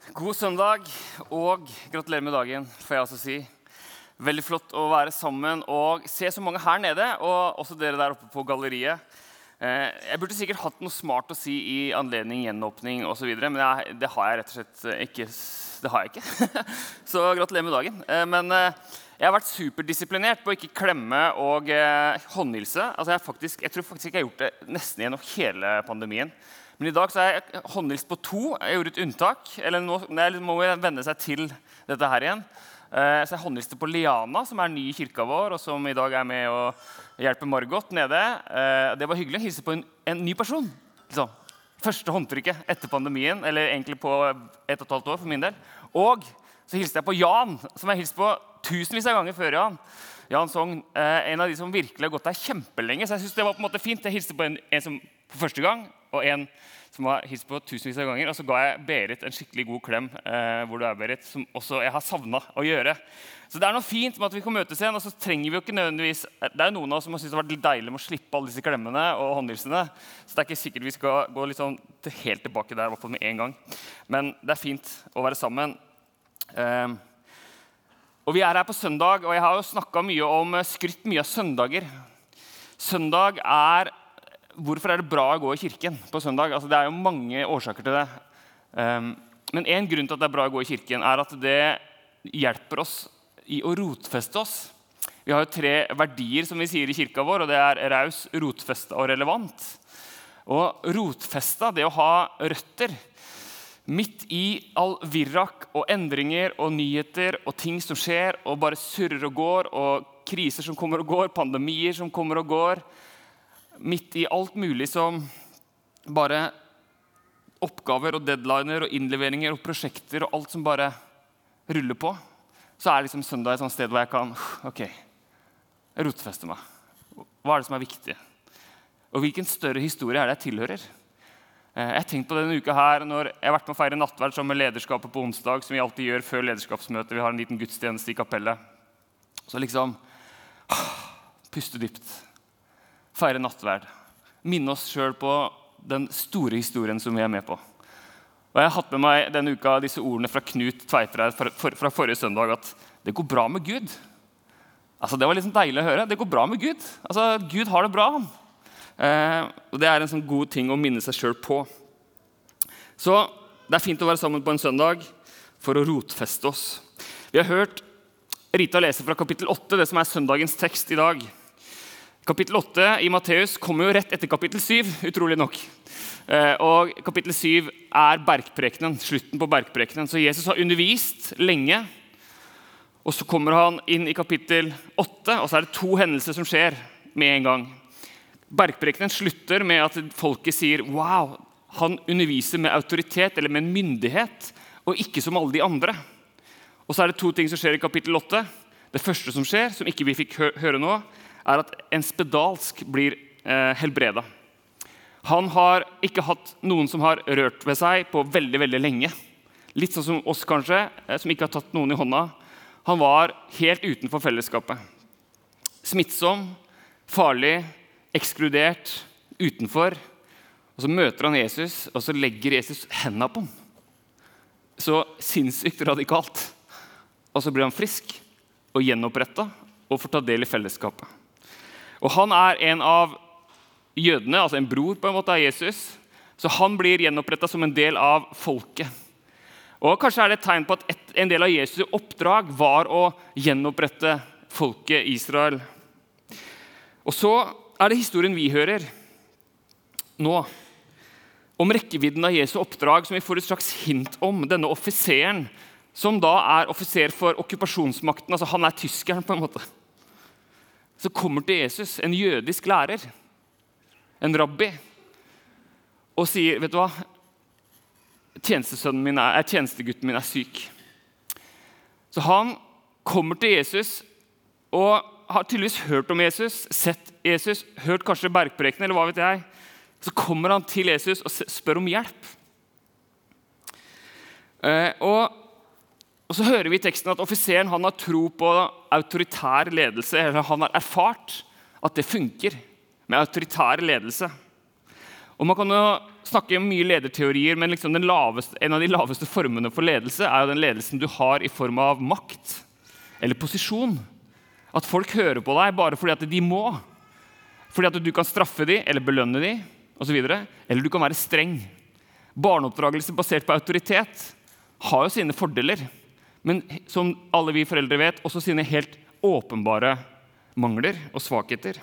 God søndag, og gratulerer med dagen, får jeg også si. Veldig flott å være sammen og se så mange her nede, og også dere der oppe på galleriet. Jeg burde sikkert hatt noe smart å si i anledning gjenåpning og så videre, men det har jeg rett og slett ikke. Det har jeg ikke. Så gratulerer med dagen. Men jeg har vært superdisiplinert på å ikke klemme og håndhilse. Altså jeg tror faktisk ikke jeg har gjort det nesten gjennom hele pandemien. Men i dag så har jeg håndhilst på 2. Jeg gjorde et unntak, eller nå må jeg vende seg til dette her igjen. Så jeg håndhilste på Liana, som ny i kirka vår, og som i dag med å hjelpe Margot nede. Det var hyggelig å hilse på en ny person. Liksom. Første håndtrykket etter pandemien, eller egentlig på 1,5 år for min del. Og så hilste jeg på Jan, som jeg hilste på tusenvis av ganger før Jan. Jan Sogn, en av de som virkelig har gått der kjempelenge, så jeg synes det var på en måte fint. Jeg hilste på en som for første gang, og en som har hilst på tusenvis av ganger, og så ga jeg Berit en skikkelig god klem, hvor du Berit, som også jeg har savnet å gjøre. Så det noe fint med at vi kan møtes igjen, og så trenger vi jo ikke nødvendigvis, det noen av oss som har syntes det har vært litt deilig med å slippe alle disse klemmene og håndhilsene, så det ikke sikkert vi skal gå litt sånn helt tilbake der, i hvert fall med en gang. Men det fint å være sammen. Og vi her på søndag, og jeg har jo snakket skrytt mye av søndager. Søndag Hvorfor det bra å gå i kirken på søndag? Altså, det jo mange årsaker til det. Men en grunn til at det bra å gå i kirken at det hjelper oss i å rotfeste oss. Vi har jo 3 verdier som vi sier i kirka vår, og det raus, rotfesta og relevant. Og rotfesta, det å ha røtter, midt i all virrak og endringer og nyheter og ting som skjer, og bare surrer og går, og kriser som kommer og går, pandemier som kommer og går, midt i alt mulig som bare oppgaver og deadliner og innleveringer og prosjekter og alt som bare ruller på, så liksom søndag et sånt sted hvor jeg kan rotfeste meg. Hva det som viktig? Og hvilken større historie det jeg tilhører? Jeg har tenkt på denne uka her, når jeg har vært med å feire nattverd sammen med lederskapet på onsdag, som vi alltid gjør før lederskapsmøtet. Vi har en liten gudstjeneste i kapellet. Så liksom, puste dypt. Feire nattverd. Minne oss selv på den store historien som vi med på. Og jeg har hatt med meg denne uka disse ordene fra Knut Tveitreid fra forrige søndag, at det går bra med Gud. Altså, det var liksom deilig å høre. Det går bra med Gud. Altså, Gud har det bra. Og det en sånn god ting å minne seg selv på. Så det fint å være sammen på en søndag for å rotfeste oss. Vi har hørt Rita lese fra kapittel 8, det som søndagens tekst i dag. Kapittel 8 i Matteus kommer jo rett etter kapittel 7, utrolig nok. Og kapittel 7 bergprekenen, slutten på bergprekenen. Så Jesus har undervist lenge, og så kommer han inn i kapittel 8, og så det 2 hendelser som skjer med en gang. Bergprekenen slutter med at folket sier, wow, han underviser med autoritet eller med en myndighet, og ikke som alle de andre. Og så det 2 ting som skjer i kapittel 8. Det første som skjer, som ikke vi fikk høre nå, at en spedalsk blir helbredet. Han har ikke hatt noen som har rørt ved seg på veldig, veldig lenge. Litt sånn som oss kanskje, som ikke har tatt noen i hånda. Han var helt utenfor fellesskapet. Smittsom, farlig, ekskludert, utenfor. Og så møter han Jesus, og så legger Jesus hendene på ham. Så sinnssykt radikalt. Og så blir han frisk og gjenopprettet og får ta del i fellesskapet. Og han en av jødene, altså en bror på en måte av Jesus, så han blir gjenopprettet som en del av folket. Og kanskje det et tegn på at en del av Jesu oppdrag var å gjenopprette folket Israel. Og så det historien vi hører nå, om rekkevidden av Jesu oppdrag, som vi får et slags hint om denne offiseren, som da offiser for okkupasjonsmakten, altså han tyskeren på en måte. Så kommer til Jesus, en jødisk lærer, en rabbi, og sier, vet du hva, tjenestegutten min syk. Så han kommer til Jesus, og har tydeligvis hørt om Jesus, sett Jesus, hørt kanskje bergprekenen, eller hva vet jeg. Så kommer han til Jesus og spør om hjelp. Og så hører vi i teksten at offiseren han har tro på autoritær ledelse, eller han har erfart at det funker med autoritær ledelse. Og man kan jo snakke om mye lederteorier, men liksom en av de laveste formene for ledelse jo den ledelsen du har i form av makt eller posisjon. At folk hører på deg bare fordi at de må. Fordi at du kan straffe dem eller belønne dem, og så videre. Eller du kan være streng. Barneoppdragelse basert på autoritet har jo sine fordeler, men som alle vi foreldre vet, også sine helt åpenbare mangler og svakheter.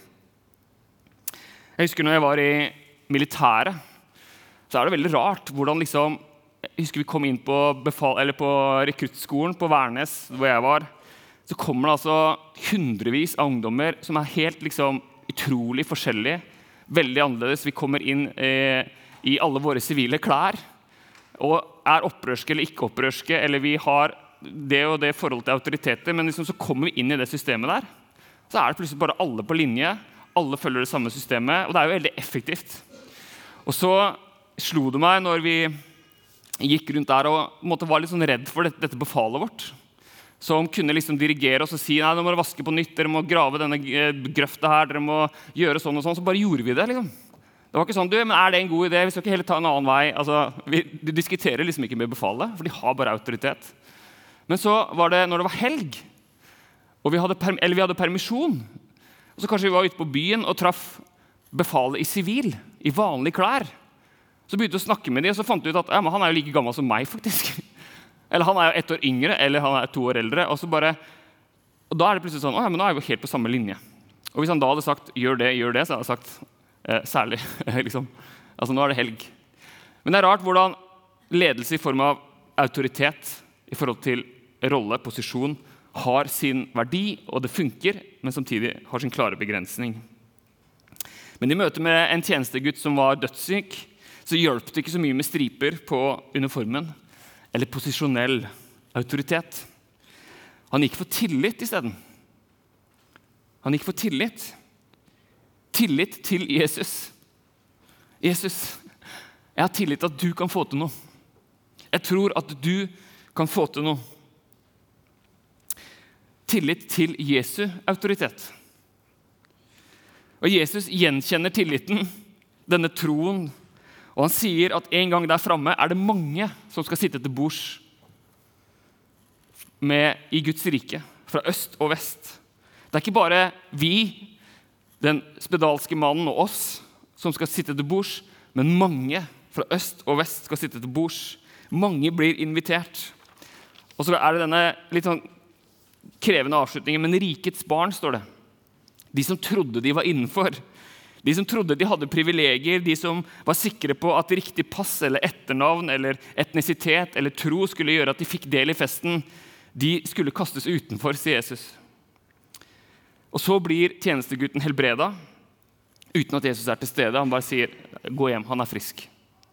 Jeg husker når jeg var i militæret, så det veldig rart hvordan jeg husker vi kom inn på rekruttskolen på Værnes, hvor jeg var, så kommer det altså hundrevis av ungdommer som helt utrolig forskjellige, veldig annerledes. Vi kommer inn i alle våre sivile klær, og opprørske eller ikke opprørske, eller vi har det og det forhold til autoriteter, men så kommer vi inn i det systemet der, så det plutselig bare alle på linje, alle følger det samme systemet, og det jo veldig effektivt. Og så slo det meg når vi gikk rundt der og var litt redd for dette befalet vårt, som kunne dirigere oss og si, nei, nå må dere vaske på nytt, dere må grave denne grøfta her, dere må gjøre sånn og sånn, så bare gjorde vi det. Det var ikke sånn, men det en god idé? Vi skal ikke heller ta en annen vei. Altså, vi diskuterer ikke med befalet, for de har bare autoritet. Men så var det når det var helg, og vi hadde permisjon, og så kanskje vi var ute på byen og traff befalet i sivil, i vanlige klær. Så begynte vi å snakke med dem, og så fant vi ut at men han jo like gammel som meg, faktisk. Eller han jo 1 år yngre, eller han 2 år eldre. Og da det plutselig sånn, men nå vi jo helt på samme linje. Og hvis han da hadde sagt, gjør det, så hadde jeg sagt, særlig, Altså, nå det helg. Men det rart hvordan ledelse i form av autoritet, i forhold til rolle, posisjon, har sin verdi, og det funker, men samtidig har sin klare begrensning. Men i møte med en tjenestegutt som var dødssyk, så hjelp det ikke så mye med striper på uniformen, eller posisjonell autoritet. Han gikk for tillit i stedet. Han gikk for tillit. Tillit til Jesus. Jesus, jeg har tillit til at du kan få til noe. Jeg tror at du kan få til noe. Tillit til Jesu autoritet. Og Jesus gjenkjenner tilliten, denne troen, og han sier at en gang der fremme det mange som skal sitte til bords i Guds rike, fra øst og vest. Det ikke bare vi, den spedalske mannen og oss, som skal sitte til bords, men mange fra øst og vest skal sitte til bords. Mange blir invitert. Og så det denne litt sånn krevende avslutningen, men rikets barn, står det. De som trodde de var innenfor. De som trodde de hadde privilegier, de som var sikre på at riktig pass eller etternavn eller etnisitet eller tro skulle gjøre at de fikk del i festen, de skulle kastes utenfor, sier Jesus. Og så blir tjenestegutten helbreda, uten at Jesus til stede. Han bare sier, gå hjem, han frisk.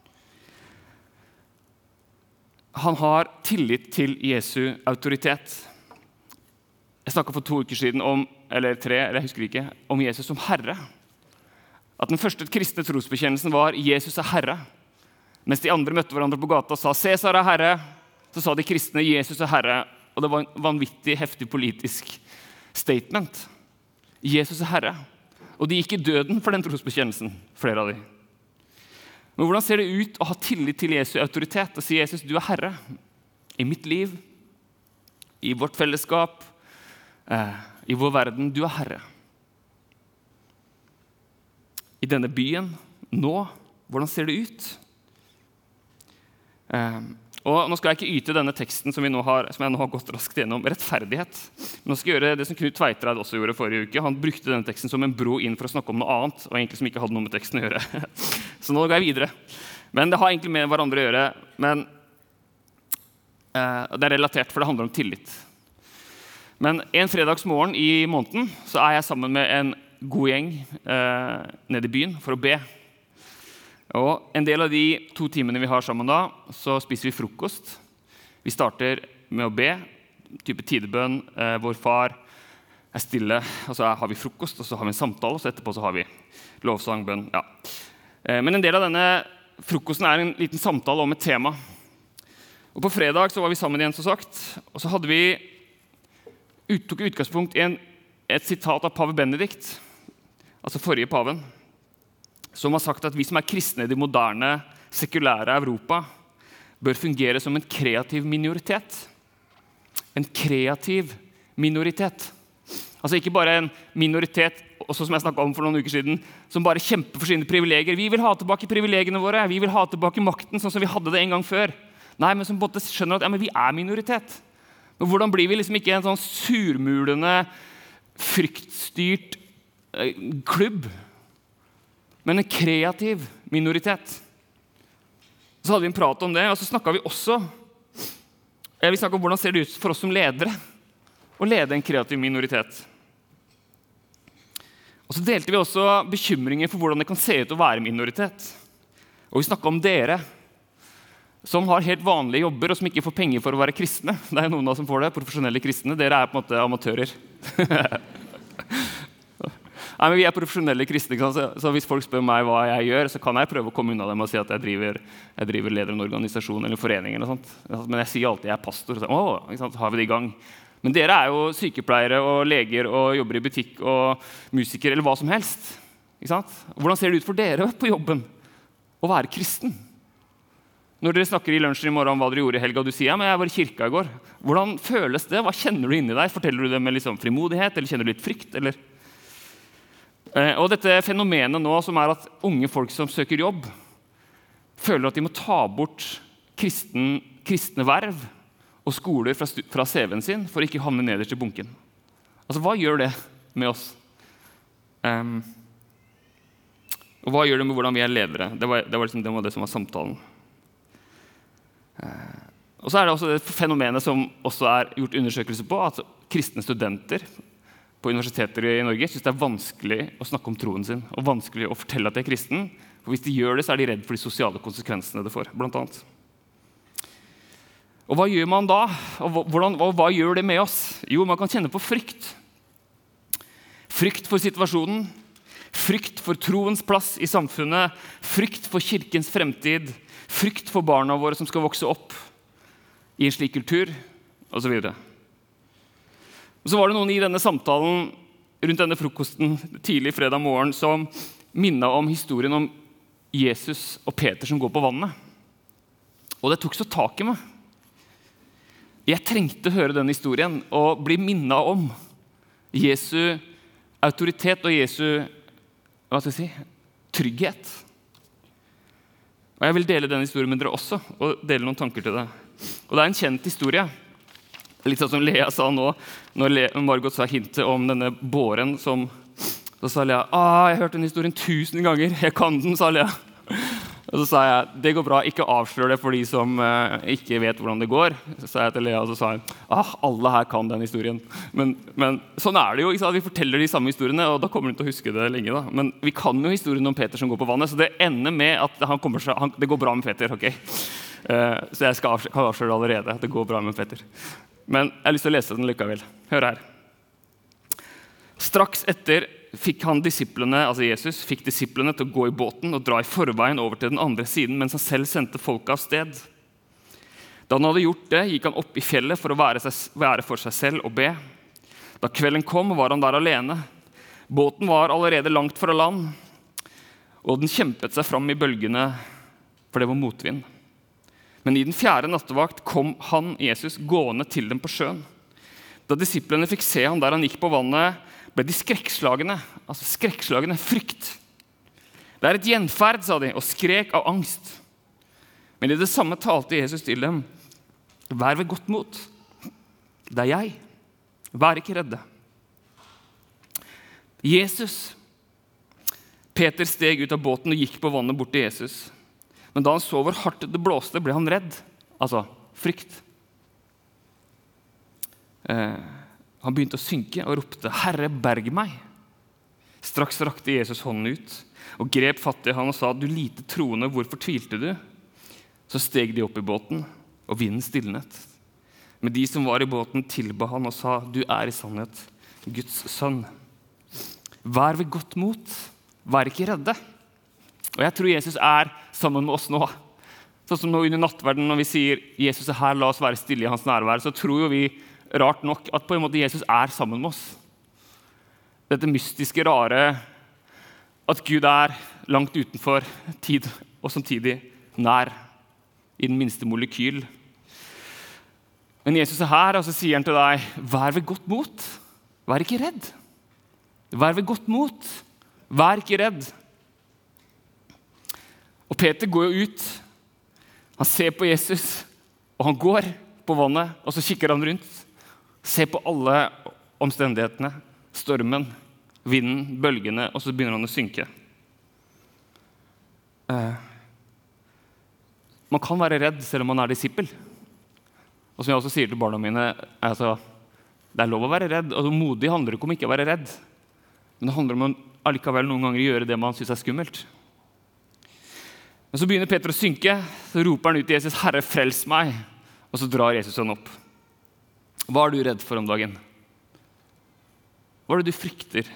Han har tillit til Jesu autoritet. Jeg snakket for 2 uker siden eller 3, eller jeg husker ikke, om Jesus som Herre. At den første kristne trosbekjennelsen var Jesus Herre. Mens de andre møtte hverandre på gata og sa Cæsar Herre, så sa de kristne Jesus Herre. Og det var en vanvittig, heftig politisk statement. Jesus Herre. Og de gikk i døden for den trosbekjennelsen, flere av de. Men hvordan ser det ut å ha tillit til Jesu autoritet og si Jesus, du Herre i mitt liv, i vårt fellesskap, i vår verden, du Herre. I denne byen, nå, hvordan ser det ut? Og nå skal jeg ikke yte denne teksten som jeg nå har gått raskt gjennom, rettferdighet. Men nå skal jeg gjøre det som Knut Tveitreid også gjorde forrige uke. Han brukte denne teksten som en bro inn for å snakke om noe annet, og egentlig som ikke hadde noe med teksten å gjøre. Så nå går jeg videre. Men det har egentlig med hverandre å gjøre, men det relatert, for det handler om tillit. Men en fredagsmorgen i måneden så jeg sammen med en god gjeng nede i byen for å be. Og en del av de 2 timene vi har sammen da, så spiser vi frokost. Vi starter med å be, type tidebønn, vår far stille, og så har vi frokost, og så har vi en samtale, og så etterpå så har vi lovsang, bønn. Ja. Men en del av denne frokosten en liten samtale om et tema. Og på fredag så var vi sammen igjen, som sagt, og så hadde vi tok utgangspunkt i et sitat av pave Benedikt, altså forrige paven, som har sagt at vi som kristne i det moderne sekulære Europa bør fungere som en kreativ minoritet. En kreativ minoritet. Altså ikke bare en minoritet, også som jeg snakket om for noen uker siden, som bare kjemper for sine privilegier. Vi vil ha tilbake privilegiene våre, vi vil ha tilbake makten sånn som vi hadde det en gang før. Nei, men som på en måte skjønner at ja, men vi er minoritet. Men hvordan blir vi liksom ikke en sånn surmulende, fryktstyrt klubb, men en kreativ minoritet? Så hadde vi en prat om det, og så snakket vi også om hvordan ser det ut for oss som ledere å lede en kreativ minoritet. Og så delte vi også bekymringer for hvordan det kan se ut å være minoritet. Og vi snakket om dere som har helt vanlige jobber og som ikke får penger for å være kristne. Det er noen av som får det, profesjonelle kristne. Dere er på en måte amatører. Nei, men vi er profesjonelle kristne, så hvis folk spør meg hva jeg gjør, så kan jeg prøve å komme unna dem og si at jeg driver leder en organisasjon eller forening eller sånt. Men jeg sier alltid jeg er pastor, og så ikke sant, har vi det i gang. Men dere er jo sykepleiere og leger og jobber i butikk og musikere eller hva som helst. Ikke sant? Hvordan ser det ut for dere på jobben å være kristen? Når dere snakker i lunsjen i morgen om hva dere gjorde i helga, og du sier ja, men jeg var i kirka i går. Hvordan føles det? Hva kjenner du inni deg? Forteller du det med liksom frimodighet, eller kjenner du litt frykt? Eller? Og dette fenomenet nå som er at unge folk som søker jobb, føler at de må ta bort kristne verv og skoler fra CV-en sin for å ikke havne nederst i bunken. Altså, hva gjør det med oss? Og hva gjør det med hvordan vi er ledere? Det var det som var samtalen. Og så er det også det fenomenet som også er gjort undersøkelse på, at kristne studenter på universiteter i Norge synes det er vanskelig å snakke om troen sin, og vanskelig å fortelle at de er kristen. For hvis de gjør det, så er de redd for de sosiale konsekvensene det får, blant annet. Og hva gjør man da? Og hva gjør det med oss? Jo, man kan kjenne på frykt. Frykt for situasjonen, frykt for troens plass i samfunnet, frykt for kirkens fremtid, frykt for barna våre som skal vokse opp i en slik kultur, og så videre. Og så var det noen i denne samtalen rundt denne frokosten tidlig fredag morgen som minnet om historien om Jesus og Peter som går på vannet. Og det tok så tak i meg. Jeg trengte å høre den historien og bli minnet om Jesu autoritet og Jesu trygghet. Og jeg vil dele den historien med dere også, og dele noen tanker til det. Og det er en kjent historie. Litt sånn som Lea sa nå, når Margot sa hintet om denne båren som... Så sa Lea, jeg har hørt den historien 1000 ganger, jeg kan den, sa Lea. Og så sa jeg, det går bra, ikke avslør det for de som ikke vet hvordan det går. Så sa jeg til Lea, og så sa jeg, alle her kan den historien. Men sånn er det jo, ikke sant? Vi forteller de samme historiene, og da kommer hun til å huske det lenge. Da. Men vi kan jo historien om Peter som går på vannet, så det ender med at det går bra med Peter. Okay? Så jeg kan avsløre det allerede, det går bra med Peter. Men jeg har lyst til å lese den likevel. Hør her. Straks etter fikk Jesus fikk disiplene til å gå i båten og dra i forveien over til den andre siden, mens han selv sendte folket av sted. Da han hadde gjort det, gikk han opp i fjellet for å være for seg selv og be. Da kvelden kom, var han der alene. Båten var allerede langt fra land, og den kjempet seg fram i bølgene, for det var motvind. Men i den 4. nattevakt kom Jesus, gående til dem på sjøen. Da disiplene fikk se han der han gikk på vannet, ble de skrekkslagne, frykt. Det er et gjenferd, sa de, og skrek av angst. Men i det samme talte Jesus til dem, vær ved godt mot. Det er jeg. Vær ikke redde. Jesus. Peter steg ut av båten og gikk på vannet bort til Jesus. Men da han så hvor hardt det blåste, ble han redd. Altså, frykt. Han begynte å synke og ropte, Herre, berg meg. Straks rakte Jesus hånden ut og grep fatt i han og sa, du lite troende, hvorfor tvilte du? Så steg de opp i båten, og vinden stilnet. Men de som var i båten tilba han og sa, du er i sannhet Guds sønn. Vær ved godt mot, vær ikke redde. Og jeg tror Jesus er sammen med oss nå. Sånn som nå under nattverden, når vi sier, Jesus er her, la oss være stille i hans nærvær, så tror jo vi rart nok at på en måte Jesus er sammen med oss. Dette mystiske, rare, at Gud er langt utenfor tid, og samtidig nær i den minste molekyl. Men Jesus her, og så sier han til deg, vær ved godt mot. Vær ikke redd. Vær ved godt mot. Vær ikke redd. Og Peter går jo ut. Han ser på Jesus, og han går på vannet, og så kikker han rundt. Ser på alle omstendighetene. Stormen, vinden, bølgene, og så begynner han å synke. Man kan være redd selv om man er disippel. Og som jeg også sier til barna mine, altså, det er lov å være redd. Altså, modig handler ikke om ikke å være redd. Men det handler om å allikevel noen ganger gjøre det man synes er skummelt. Men så begynner Peter å synke, så roper han ut til Jesus, «Herre, frels meg!» Og så drar Jesus han opp. Hva er du redd for om dagen? Hva er det du frykter?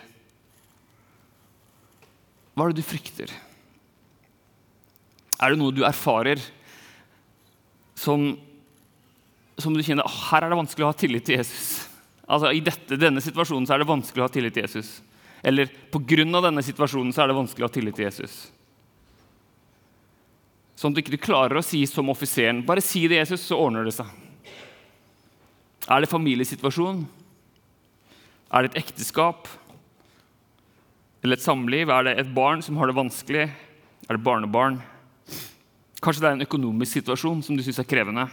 Hva er det du frykter? Er det noe du erfarer som du kjenner, her er det vanskelig å ha tillit til Jesus. Altså i denne situasjonen så er det vanskelig å ha tillit til Jesus. Eller på grunn av denne situasjonen så er det vanskelig å ha tillit til Jesus. Sånn at du ikke klarer å si som offiseren, bare si det Jesus, så ordner det seg. Er det familiesituasjon? Er det et ekteskap? Eller et samliv? Er det et barn som har det vanskelig? Er det barnebarn? Kanskje det er en økonomisk situasjon som du synes er krevende.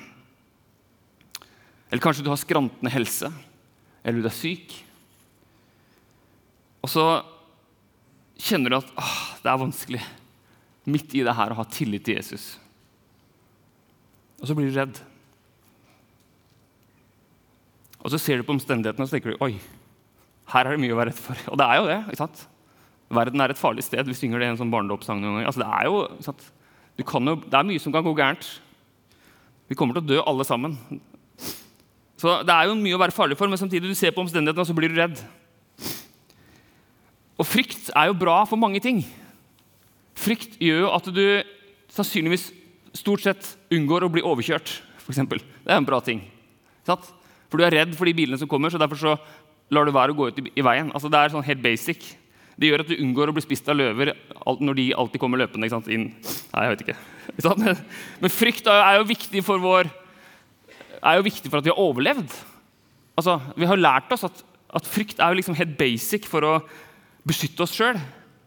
Eller kanskje du har skrantende helse, eller du er syk. Og så kjenner du at det er vanskelig midt i det her å ha tillit til Jesus. Og så blir du redd. Og så ser du på omstendighetene og så tenker du, oi, her er det mye å være redd for. Og det er jo det, ikke sant? Verden er et farlig sted, vi synger det i en sånn barnedåpssang noen ganger. Altså det er jo, ikke sant? Det er mye som kan gå gærent. Vi kommer til å dø alle sammen. Så det er jo mye å være farlig for, men samtidig du ser på omstendighetene, så blir du redd. Og frykt er jo bra for mange ting. Frykt gjør jo at du sannsynligvis stort sett unngår å bli overkjørt, for eksempel. Det er en bra ting. For du er redd for de bilene som kommer, så derfor så lar du være å gå ut i veien. Altså det er sånn helt basic. Det gjør at du unngår å bli spist av løver når de alltid kommer løpende, ikke sant? Inn. Nei, jeg vet ikke. Men frykt er jo viktig for at vi har overlevd. Altså, vi har lært oss at frykt er jo liksom helt basic for å beskytte oss selv.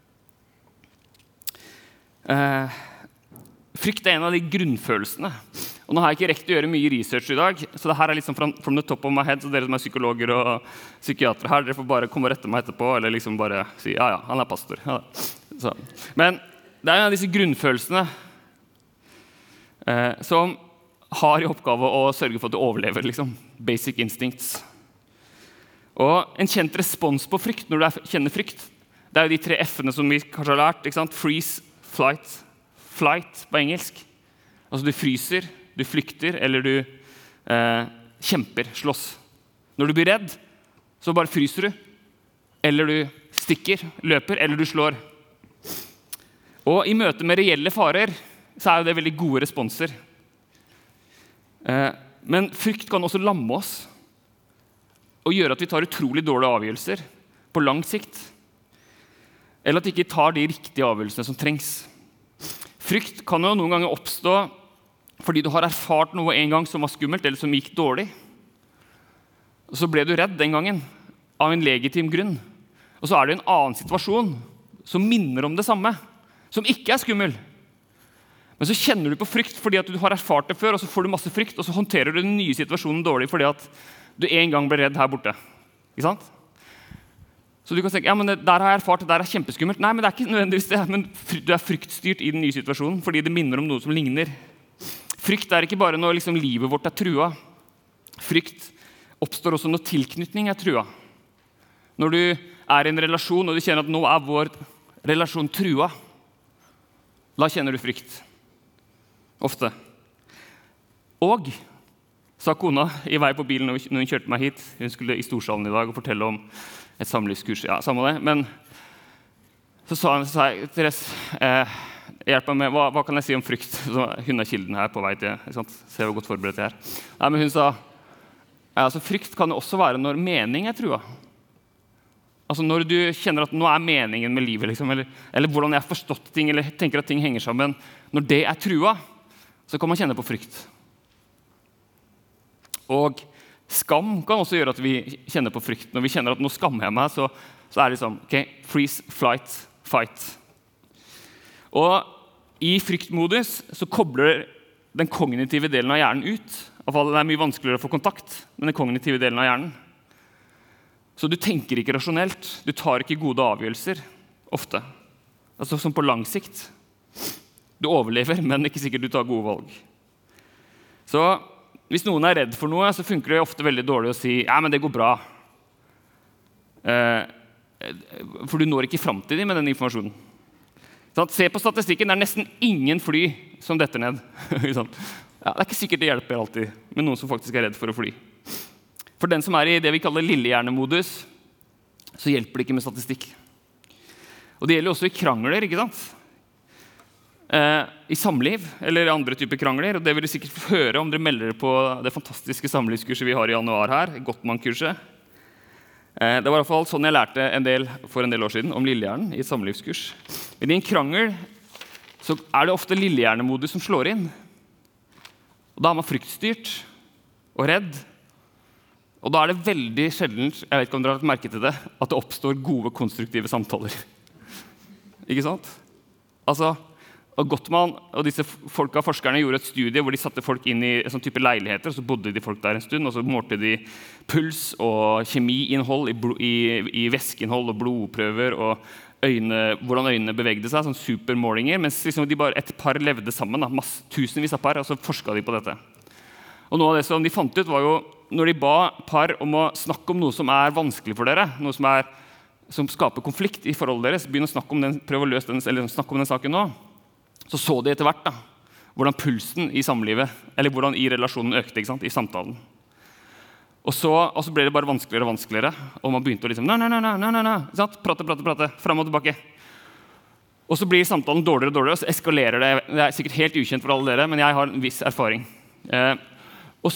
Frykt er en av de grunnfølelsene. Og nå har jeg ikke rekt å gjøre mye research i dag, så det her er liksom from the top of my head, så dere som er psykologer og psykiatere her, dere får bare komme og rette meg etterpå, eller liksom bare si, ja, han er pastor. Ja. Så. Men det er en av disse grunnfølelsene som har i oppgave å sørge for at du overlever, liksom. Basic instincts. Og en kjent respons på frykt, når du kjenner frykt, det er jo de 3 F-ene som vi kanskje har lært, ikke sant? Freeze, flight på engelsk. Altså du fryser, du flykter, eller du kjemper, slåss. Når du blir redd, så bare fryser du, eller du stikker, løper, eller du slår. Og i møte med reelle farer, så er jo det veldig gode responser. Men frykt kan også lamme oss og gjøre at vi tar utrolig dårlige avgjørelser på lang sikt, eller at vi ikke tar de riktige avgjørelsene som trengs. Frykt kan jo noen ganger oppstå fordi du har erfart noe en gang som var skummelt eller som gikk dårlig. Og så ble du redd den gangen av en legitim grunn. Og så er det en annen situasjon som minner om det samme, som ikke er skummel. Men så kjenner du på frykt fordi at du har erfart det før, og så får du masse frykt, og så håndterer du den nye situasjonen dårlig fordi at du en gang ble redd her borte. Ikke sant? Så du kan tenke, ja, men der har jeg erfart, det der er kjempeskummelt. Nei, men det er ikke nødvendigvis det, men du er fryktstyrt i den nye situasjonen fordi det minner om noe som ligner. Frykt er ikke bare når liksom livet vårt er trua. Frykt oppstår også når tilknytning er trua. Når du er i en relasjon, og du kjenner at nå er vår relasjon trua, da kjenner du frykt. Ofte. Og, sa kona i vei på bilen når hun kjørte meg hit, hun skulle i Storsalen i dag og fortelle om et samlivskurs, ja, samme det, men så sa jeg, Therese, hjelp meg med, hva kan jeg si om frykt? Så hun er kilden her på vei til, ikke sant? Se hvor godt forberedt jeg er. Nei, men hun sa, ja, altså frykt kan jo også være når mening er trua. Altså når du kjenner at nå er meningen med livet, liksom, eller hvordan jeg har forstått ting, eller tenker at ting henger sammen, når det er trua, så kan man kjenne på frykt. Og skam kan også gjøre at vi kjenner på frykt. Når vi kjenner at nå skammer jeg meg, så er det liksom, ok, freeze, flight, fight. Og i fryktmodus så kobler den kognitive delen av hjernen ut. I hvert fall det er mye vanskeligere å få kontakt med den kognitive delen av hjernen. Så du tenker ikke rasjonelt, du tar ikke gode avgjørelser, ofte. Altså som på lang sikt. Du overlever, men ikke sikkert du tar gode valg. Så hvis noen er redd for noe, så funker det ofte veldig dårlig å si «Ja, men det går bra». For du når ikke frem til dem med den informasjonen. Sånn, se på statistikken, det er nesten ingen fly som detter ned. Ja, det er ikke sikkert det hjelper alltid, men noen som faktisk er redd for å fly. For den som er i det vi kaller lillehjernemodus, så hjelper det ikke med statistikk. Og det gjelder også i krangler, ikke sant? I samliv, eller andre typer krangler, og det vil dere sikkert høre om dere melder dere på det fantastiske samlivskurset vi har i januar her, Gottman-kurset. Det var i hvert fall sånn jeg lærte for en del år siden om lillehjernen i et samlivskurs. Men i en krangel så er det ofte lillehjernemodus som slår inn. Og da er man fryktstyrt og redd. Og da er det veldig sjeldent, jeg vet ikke om dere har lagt merke til det, at det oppstår gode, konstruktive samtaler. Ikke sant? Altså, og Gottman og disse forskerne gjorde et studie hvor de satte folk inn i en sånn type leiligheter, og så bodde de folk der en stund, og så målte de puls og kjemiinnhold i væskeinnhold og blodprøver og hvordan øynene bevegde seg, sånn supermålinger, mens liksom et par levde sammen, tusenvis av par, og så forsket de på dette. Og noe av det som de fant ut var jo, når de ba par om å snakke om noe som er vanskelig for dere, noe som skaper konflikt i forholdet deres, begynne å snakke om den, prøve å løse den, eller snakke om den saken nå, så de etter hvert hvordan pulsen i samlivet, eller hvordan i relasjonen økte, ikke sant, i samtalen. Og så ble det bare vanskeligere og vanskeligere, og man begynte å liksom, nei, prate, frem og tilbake. Og så blir samtalen dårligere og dårligere, og så eskalerer det. Det er sikkert helt ukjent for alle dere, men jeg har en viss erfaring. Og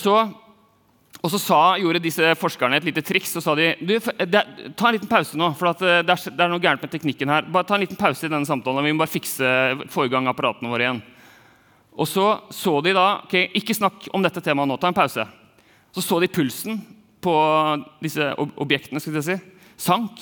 så gjorde disse forskerne et lite triks, og sa de, ta en liten pause nå, for at det er noe gærent med teknikken her. Bare ta en liten pause i denne samtalen, og vi må bare få i gang apparatene våre igjen. Og så de da, ok, ikke snakk om dette temaet nå, ta en pause. Så de pulsen på disse objektene, skal jeg si, sank.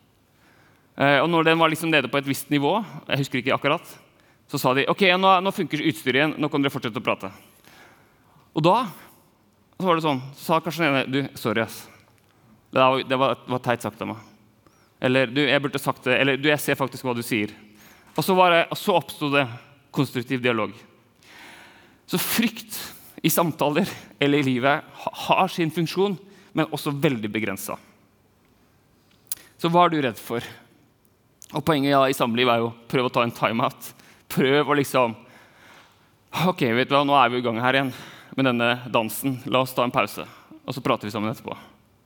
Og når den var liksom nede på et visst nivå, jeg husker ikke akkurat, så sa de, ok, nå funker utstyret igjen, nå kan dere fortsette å prate. Og da så var det sånn, så sa kanskje den ene, du, sorry ass, det var teit sagt av meg. Eller, du, jeg burde sagt det, eller du, jeg ser faktisk hva du sier. Og så oppstod det konstruktiv dialog. Så frykt i samtaler eller i livet har sin funksjon, men også veldig begrenset. Så hva er du redd for? Og poenget i samliv er jo prøv å ta en time-out. Prøv å liksom, ok, vet du hva, nå er vi i gang her igjen med denne dansen. La oss ta en pause, og så prater vi sammen etterpå.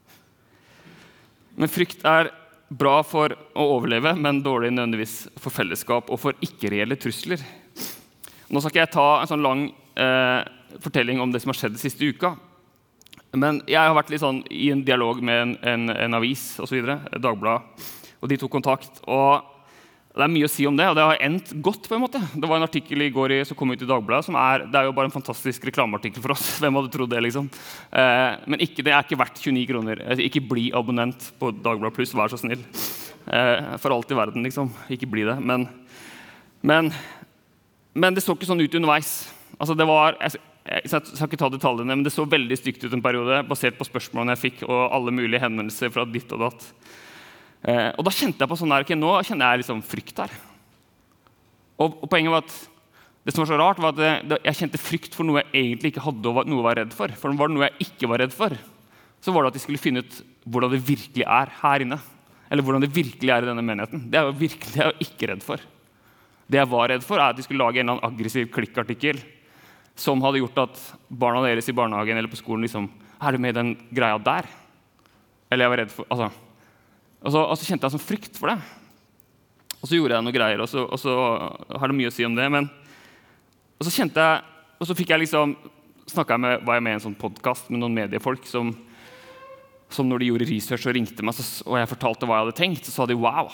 Men frykt er bra for å overleve, men dårlig nødvendigvis for fellesskap og for ikke-reelle trusler. Nå skal ikke jeg ta en sånn lang fortelling om det som har skjedd siste uka, men jeg har vært litt sånn i en dialog med en avis og så videre, Dagbladet, og de tok kontakt, og det er mye å si om det, og det har endt godt på en måte. Det var en artikkel i går som kom ut i Dagbladet, det er jo bare en fantastisk reklameartikkel for oss, hvem hadde trodd det liksom. Men det er ikke verdt 29 kroner, ikke bli abonnent på Dagbladet Plus, vær så snill. For alt i verden liksom, ikke bli det, men det så ikke sånn ut underveis. Altså jeg skal ikke ta detaljene, men det så veldig stygt ut en periode, basert på spørsmålene jeg fikk, og alle mulige henvendelser fra ditt og datt. Og da kjente jeg på sånn her, ok, nå kjenner jeg liksom frykt her. Og poenget var at det som var så rart, var at jeg kjente frykt for noe jeg egentlig ikke hadde, og noe jeg var redd for. For var det noe jeg ikke var redd for, så var det at de skulle finne ut hvordan det virkelig er her inne. Eller hvordan det virkelig er i denne menigheten. Det er jeg jo ikke redd for. Det jeg var redd for, er at de skulle lage en eller annen aggressiv klikkartikkel som hadde gjort at barna deres i barnehagen eller på skolen liksom, er du med i den greia der? Eller jeg var redd for, og så kjente jeg sånn frykt for det. Og så gjorde jeg noen greier, og så har det mye å si om det, og så kjente jeg, og så fikk jeg liksom, var jeg med i en sånn podcast med noen mediefolk som når de gjorde research og ringte meg, og jeg fortalte hva jeg hadde tenkt, så sa de, wow,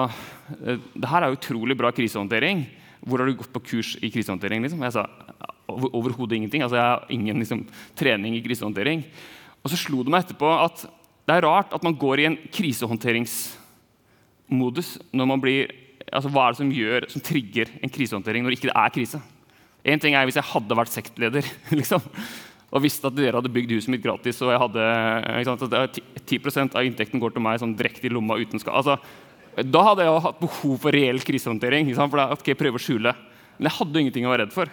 det her er jo utrolig bra krisehåndtering. Hvor har du gått på kurs i krisehåndtering? Liksom? Jeg sa, overhodet ingenting. Altså, jeg har ingen liksom, trening i krisehåndtering. Og så slo det meg etterpå at det rart at man går i en krisehåndteringsmodus når man blir, altså hva det som trigger en krisehåndtering når ikke det krise? En ting hvis jeg hadde vært sektleder, liksom, og visste at dere hadde bygd huset mitt gratis, og jeg hadde, at 10% av inntekten går til meg sånn direkte i lomma uten altså, da hadde jeg hatt behov for reell krisehåndtering, for da jeg prøver å skjule. Men jeg hadde ingenting å være redd for.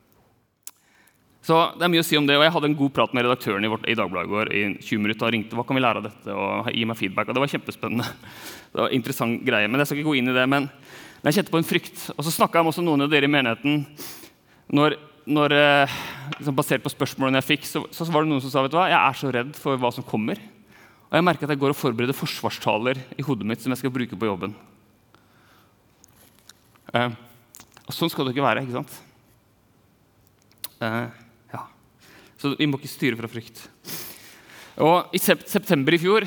Så det mye å si om det, og jeg hadde en god prat med redaktøren i Dagbladet i går i 20 minutter, og ringte, hva kan vi lære av dette, og gi meg feedback, og det var kjempespennende. Det var en interessant greie, men jeg skal ikke gå inn i det, men jeg kjente på en frykt. Og så snakket jeg med også noen av dere i menigheten, liksom basert på spørsmålene jeg fikk, så var det noen som sa, vet du hva, jeg så redd for hva som kommer, og jeg merker at jeg går og forbereder forsvarstaler i hodet mitt som jeg skal bruke på jobben. Og sånn skal det ikke være, ikke sant? Så vi må ikke styre fra frykt. Og i september i fjor,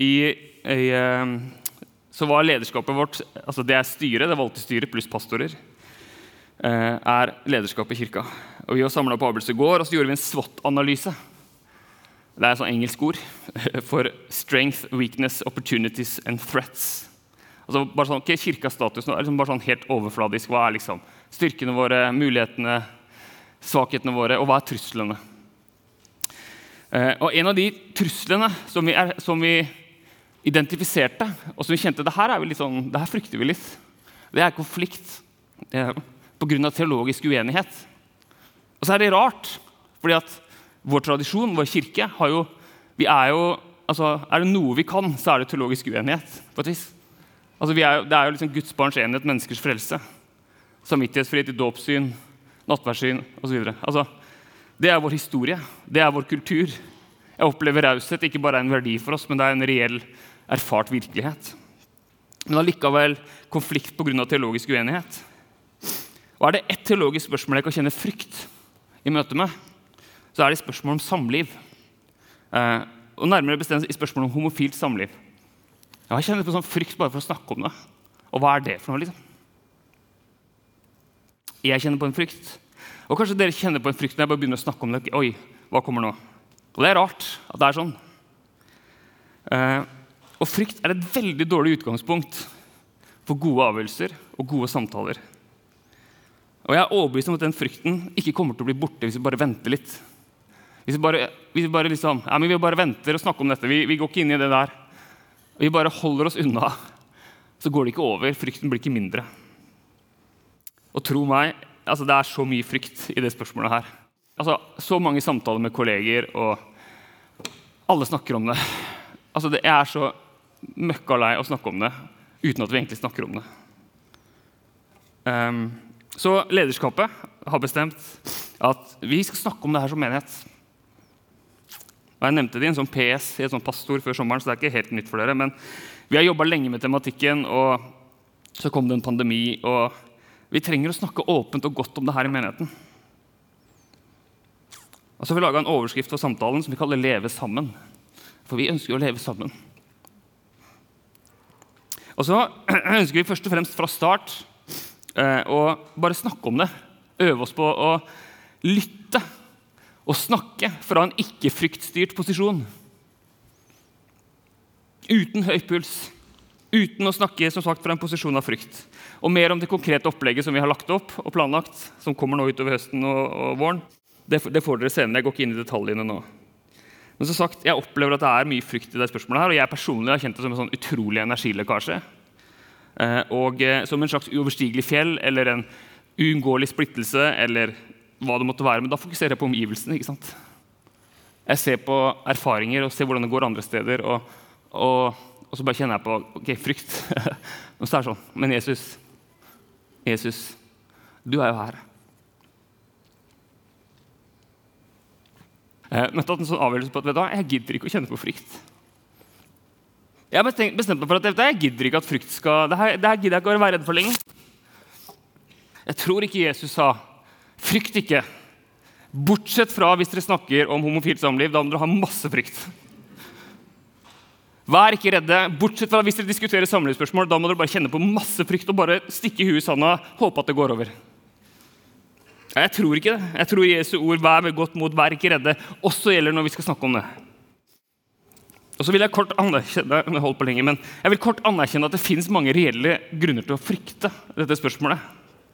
så var lederskapet vårt, altså det styret, det valgte styret pluss pastorer, lederskapet i kirka. Og vi var samlet på Abels i går, og så gjorde vi en SWOT-analyse. Det et sånn engelsk ord for Strength, Weakness, Opportunities and Threats. Altså bare sånn, ikke kirkas status, liksom bare sånn helt overfladisk. Hva liksom styrkene våre, mulighetene, svakhetene våre, og hva truslene? Og en av de truslene som vi identifiserte, og som vi kjente, det her frykter vi litt. Det konflikt på grunn av teologisk uenighet. Og så det rart, fordi at vår tradisjon, vår kirke, det noe vi kan, så det teologisk uenighet, på et vis. Altså, det jo liksom Guds barns enhet, menneskers frelse. Samvittighetsfrihet i dåpssyn, nattverdssyn, og så videre. Altså, det vår historie, det vår kultur. Jeg opplever raushet ikke bare en verdi for oss, men det en reell erfart virkelighet. Men allikevel konflikt på grunn av teologisk uenighet. Og det ett teologisk spørsmål jeg kan kjenne frykt i møte med, så det spørsmål om samliv. Og nærmere bestemt i spørsmål om homofilt samliv. Jeg kjenner på sånn frykt bare for å snakke om det. Og hva det for noe, liksom? Jeg kjenner på en frykt. Og kanskje dere kjenner på en frykt når jeg bare begynner å snakke om det. Oi, hva kommer nå? Og det rart at det sånn. Og frykt et veldig dårlig utgangspunkt for gode avgjørelser og gode samtaler. Og jeg overbevist om at den frykten ikke kommer til å bli borte hvis vi bare venter litt. Hvis vi bare venter og snakker om dette, vi går ikke inn i det der. Vi bare holder oss unna, så går det ikke over, frykten blir ikke mindre. Og tro meg, altså det så mye frykt i det spørsmålet her. Altså, så mange samtaler med kolleger, og alle snakker om det. Altså, jeg så møkka lei å snakke om det, uten at vi egentlig snakker om det. Så lederskapet har bestemt at vi skal snakke om det her som menighet. Og jeg nevnte det i en sånn PS, i et sånn pastor før sommeren, så det ikke helt nytt for dere, men vi har jobbet lenge med tematikken, og så kom det en pandemi, og vi trenger å snakke åpent og godt om det her i menigheten. Og så har vi laget en overskrift for samtalen som vi kaller «Leve sammen». For vi ønsker å leve sammen. Og så ønsker vi først og fremst fra start å bare snakke om det. Øve oss på å lytte og snakke fra en ikke-fryktstyrt posisjon. Uten høy puls. Uten å snakke som sagt fra en posisjon av frykt. Og mer om det konkrete opplegget som vi har lagt opp og planlagt, som kommer nå utover høsten og våren. Det får dere senere, jeg går ikke inn i detaljene nå. Men som sagt, jeg opplever at det mye frykt i det spørsmålet her, og jeg personlig har kjent det som en sånn utrolig energilekkasje. Og som en slags uoverstigelig fjell, eller en uunngåelig splittelse, eller hva det måtte være. Men da fokuserer jeg på omgivelsene, ikke sant? Jeg ser på erfaringer og ser hvordan det går andre steder, og så bare kjenner jeg på, ok, frykt. Nå så det sånn, men Jesus, du jo her. Men jeg har tatt en sånn avgjørelse på at jeg gidder ikke å kjenne på frykt. Jeg har bestemt meg for at jeg gidder ikke at frykt skal... Det her gidder jeg ikke å være redd for lenger. Jeg tror ikke Jesus sa, frykt ikke. Bortsett fra hvis dere snakker om homofilt samliv, da må dere ha masse frykt. Vær ikke redde, bortsett fra hvis dere diskuterer samlivsspørsmål, da må dere bare kjenne på masse frykt og bare stikke huet i sanda, håpe at det går over. Jeg tror ikke det. Jeg tror Jesu ord, vær med godt mot, vær ikke redde, også gjelder når vi skal snakke om det. Og så vil jeg kort anerkjenne, jeg holdt på lenge, men jeg vil kort anerkjenne at det finnes mange reelle grunner til å frykte dette spørsmålet.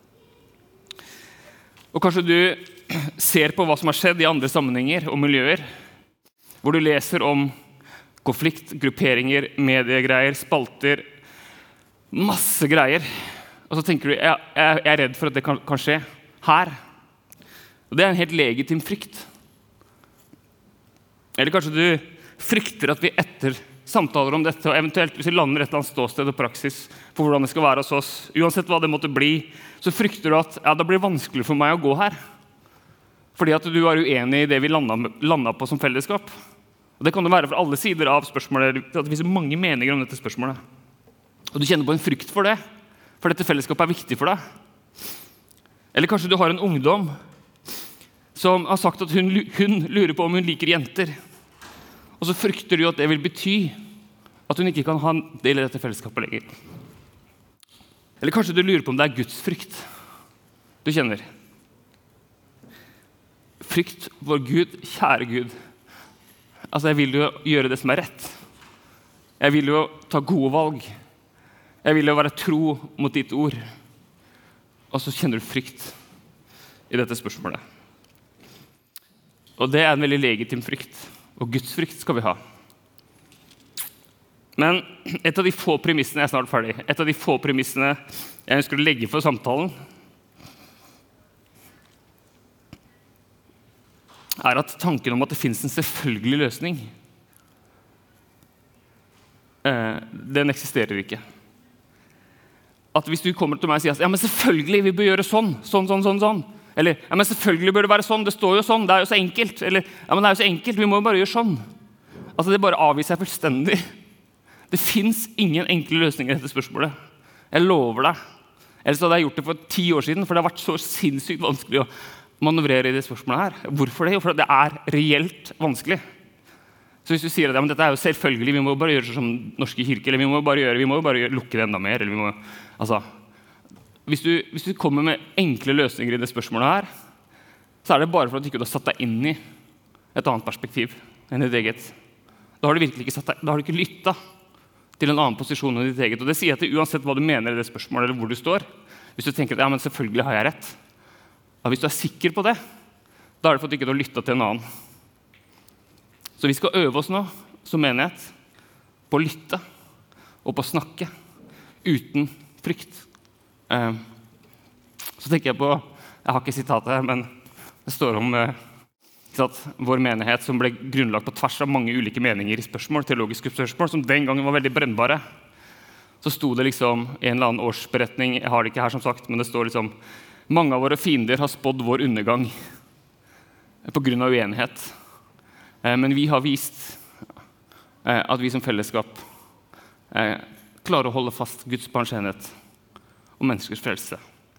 Og kanskje du ser på hva som har skjedd i andre sammenhenger og miljøer, hvor du leser om konflikt, grupperinger, mediegreier, spalter, masse greier. Og så tenker du, jeg er redd for at det kan skje her. Og det er en helt legitim frykt. Eller kanskje du frykter at vi etter samtaler om dette, og eventuelt hvis vi lander et eller annet ståsted og praksis for hvordan det skal være hos oss, uansett hva det måtte bli, så frykter du at det blir vanskelig for meg å gå her. Fordi at du er uenig i det vi landet på som fellesskap. Og det kan jo være for alle sider av spørsmålet, at det finnes mange meninger om dette spørsmålet. Og du kjenner på en frykt for det, for dette fellesskapet er viktig for deg. Eller kanskje du har en ungdom som har sagt at hun lurer på om hun liker jenter. Og så frykter du at det vil bety at hun ikke kan ha en del av dette fellesskapet lenger. Eller kanskje du lurer på om det er Guds frykt du kjenner. Frykt for Gud, kjære Gud. Altså, jeg vil jo gjøre det som er rett. Jeg vil jo ta gode valg. Jeg vil jo være tro mot ditt ord. Og så kjenner du frykt i dette spørsmålet. Og det er en veldig legitim frykt. Og Guds frykt skal vi ha. Men et av de få premissene, jeg er snart ferdig, et av de få premissene jeg ønsker å legge for samtalen, er at tanken om at det finnes en selvfølgelig løsning, den eksisterer ikke. At hvis du kommer til meg og sier, ja, men selvfølgelig, vi bør gjøre sånn, eller, ja, men selvfølgelig bør det være sånn, det står jo sånn, det er jo så enkelt, eller, ja, men det er jo så enkelt, vi må jo bare gjøre sånn. Altså, det bare avviser jeg fullstendig. Det finnes ingen enkle løsninger i dette spørsmålet. Jeg lover deg. Ellers hadde jeg gjort det for 10 år siden, for det har vært så sinnssykt vanskelig å manøvrere i det spørsmålet her. Hvorfor det? Jo, for det er reelt vanskelig. Så hvis du sier at ja, men dette er jo selvfølgelig, vi må bare gjøre sånn som norske kirke, eller vi må jo bare lukke det enda mer, eller vi må, altså, hvis du kommer med enkle løsninger i det spørsmålet her, så er det bare for at du ikke har satt deg inn i et annet perspektiv enn ditt eget. Da har du virkelig ikke satt deg, da har du ikke lyttet til en annen posisjon enn ditt eget. Og det sier at uansett hva du mener i det spørsmålet, eller hvor du står, hvis du tenker at ja, men selvfølgelig har jeg rett, ja, hvis du er sikker på det, da er det for at du ikke har lyttet til en annen. Så vi skal øve oss nå, som menighet, på å lytte og på å snakke uten frykt. Så tenker jeg på, jeg har ikke sitatet her, men det står om vår menighet som ble grunnlagt på tvers av mange ulike meninger i spørsmål, teologiske spørsmål, som den gangen var veldig brennbare. Så sto det liksom i en eller annen årsberetning, jeg har det ikke her som sagt, men det står liksom, mange av våre fiender har spådd vår undergang på grunn av uenighet. Men vi har vist at vi som fellesskap klarer å holde fast Guds barns enhet og menneskers frelse.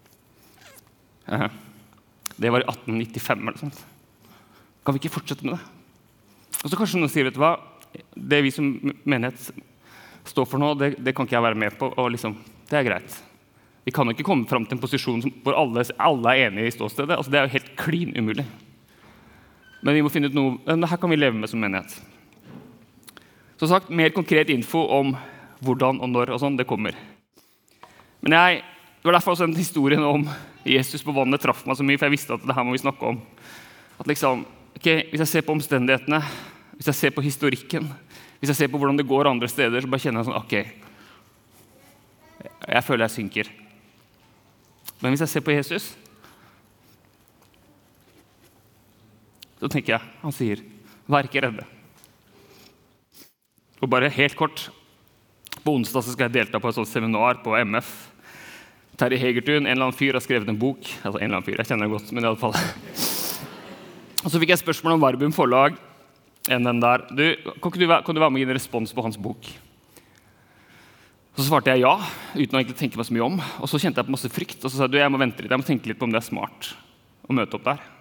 Det var i 1895 eller sånt. Kan vi ikke fortsette med det? Og så kanskje noen sier, vet du hva, det vi som menighet står for nå, det kan ikke jeg være med på, og liksom, det er greit. Vi kan jo ikke komme frem til en posisjon hvor alle er enige i ståstedet. Altså, det er jo helt klin umulig. Men vi må finne ut noe, det her kan vi leve med som menighet. Som sagt, mer konkret info om hvordan og når og sånn, det kommer. Men det var derfor også en historie om Jesus på vannet traff meg så mye, for jeg visste at det her må vi snakke om. At liksom, hvis jeg ser på omstendighetene, hvis jeg ser på historikken, hvis jeg ser på hvordan det går andre steder, så bare kjenner jeg sånn, jeg føler jeg synker. Men hvis jeg ser på Jesus, så tenker jeg, han sier, vær ikke redde. Og bare helt kort, på onsdag så skal jeg delta på et sånt seminar på MF. Terje Hegertun, en eller annen fyr har skrevet en bok, altså en eller annen fyr, jeg kjenner det godt, men i alle fall. Og så fikk jeg spørsmål om Varbum forlag, enn den der. Kan du være med å gi en respons på hans bok? Så svarte jeg ja, uten å egentlig tenke meg så mye om. Og så kjente jeg på masse frykt, og så sa jeg må vente litt, jeg må tenke litt på om det er smart å møte opp der.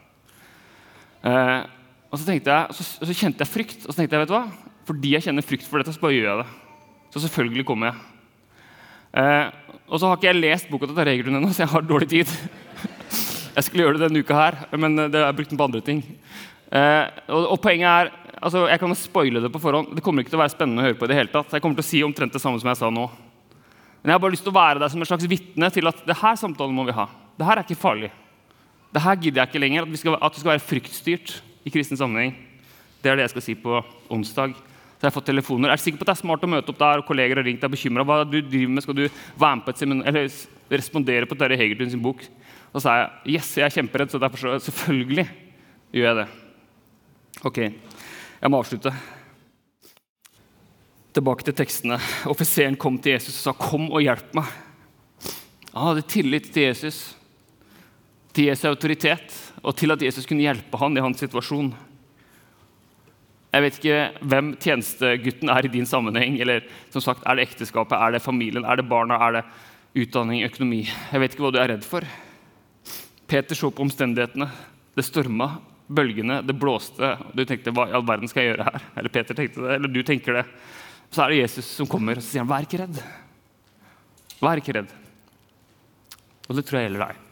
Og så kjente jeg frykt, og så tenkte jeg, vet du hva? Fordi jeg kjenner frykt for dette, så bare gjør jeg det. Så selvfølgelig kommer jeg. Og så har ikke jeg lest boka til Terje Hegertun ennå, så jeg har dårlig tid. Jeg skulle gjøre det denne uka her, men det har jeg brukt den på andre ting. Og poenget altså jeg kan spoile det på forhånd. Det kommer ikke til å være spennende å høre på i det hele tatt. Jeg kommer til å si omtrent det samme som jeg sa nå. Men jeg har bare lyst til å være der som en slags vittne til at det her samtalen må vi ha. Det her ikke farlig. Det her gidder jeg ikke lenger, at det skal være fryktstyrt i kristen sammenheng. Det det jeg skal si på onsdag. Så jeg har fått telefoner. Er du sikker på at det sikkert smart å møte opp der, og kolleger har ringt deg bekymret? Hva du driver med? Skal du være med på et seminar, eller respondere på Terje Hegertun sin bok? Så sa jeg, yes, jeg kjemperedd, så derfor selvfølgelig gjør jeg det. Ok, jeg må avslutte. Tilbake til tekstene. Offiseren kom til Jesus og sa, kom og hjelp meg. Han hadde tillit til Jesus, til Jesu autoritet, og til at Jesus kunne hjelpe han i hans situasjon. Jeg vet ikke hvem tjenestegutten i din sammenheng, eller som sagt, det ekteskapet, det familien, det barna, det utdanning, økonomi. Jeg vet ikke hva du redd for. Peter så på omstendighetene. Det stormet, bølgene, det blåste. Du tenkte, hva i all verden skal jeg gjøre her? Eller Peter tenkte det, eller du tenker det. Så det Jesus som kommer, og så sier han, vær ikke redd. Vær ikke redd. Og det tror jeg gjelder deg.